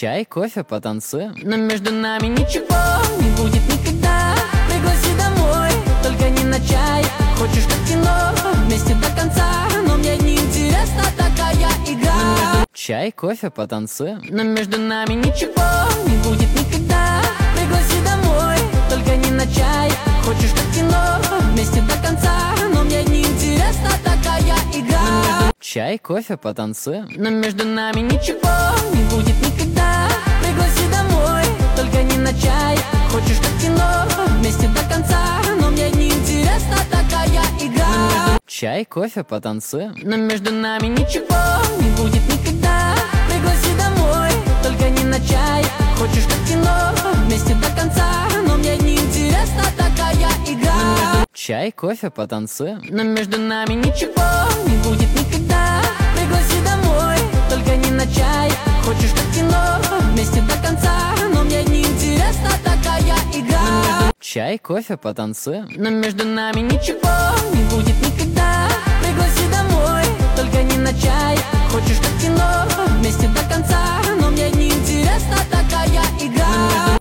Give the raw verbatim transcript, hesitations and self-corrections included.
Чай, кофе, потанцуем. Но между нами ничего не будет никогда. Пригласи домой, только не на чай. Хочешь как кино, вместе до конца. Но мне не интересна такая игра. Чай, кофе, потанцуем. Но между нами ничего не будет никогда. Пригласи домой, только не на чай. Хочешь как кино, вместе до конца. Но мне не интересна такая игра. Чай, кофе, потанцуем. Но между нами ничего не будет никогда. Пригласи домой, только не на чай. Хочешь как кино, вместе до конца. Но мне не интересна такая игра. Чай, кофе, потанцуем. Но между нами ничего не будет никогда. Пригласи домой, только не на чай. Хочешь как кино, вместе до конца. Но мне не интересна такая игра. Чай, кофе, потанцуем. Но между нами ничего не будет никогда. Пригласи домой, только не на чай. Хочешь как кино, вместе до конца. Но мне не интересна такая игра. Чай, кофе, потанцуем. Но между нами ничего не будет никогда. Пригласи домой, только не на чай. Хочешь как кино, вместе до конца. Но мне не интересна такая игра.